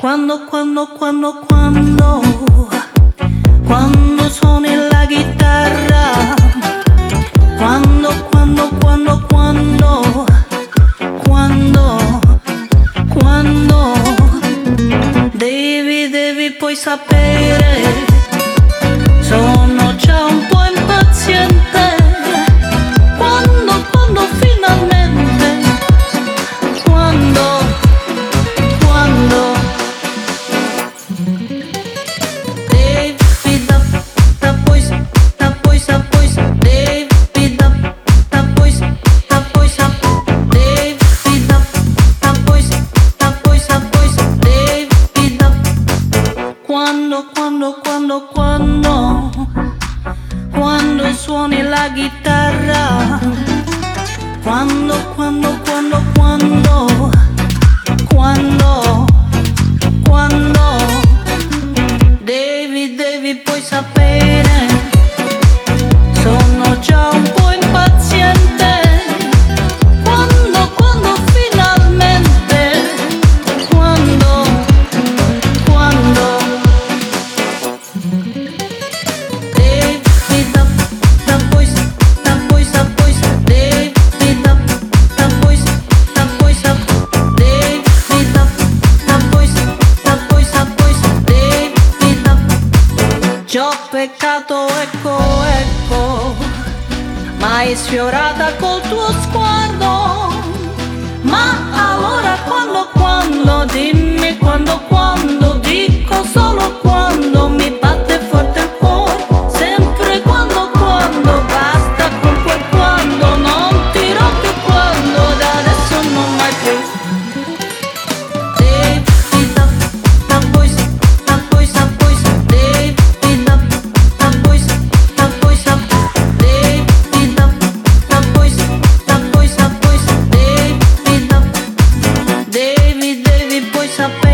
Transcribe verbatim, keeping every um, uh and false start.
Quando, quando, quando, quando, quando suoni la chitarra. Quando, quando, quando, quando, quando, quando, devi, devi poi sapere, sono già un po' impaziente. Quando, quando finalmente, quando, quando, devi da, da poi, da poi, da poi, devi da, da poi, da poi, devi da, da poi, da poi, da poi, devi da. Quando, quando, quando, quando, quando suoni la chitarra. Quando, quando, quando, quando, quando, quando, devi, devi poi sapere, sono già un po' impaziente. Quando, quando finalmente, quando, quando, devi da, da poi, da poi, da poi, devi da, da poi, da poi, da devi da, da poi, da poi, da poi, devi da. Già ho peccato, ecco, ecco, mai sfiorata col tuo sguardo. Ma allora quando, quando, dimmi quando, quando, dico solo quando, mi batte forte il cuore. Sempre quando, quando, basta con quel quando, non dirò più quando, da adesso non mai più. Devi da, da poi, da poi, da poi, devi da, da poi, da poi, da devi da, da poi, da poi, da poi, devi da, devi, devi poi sapere.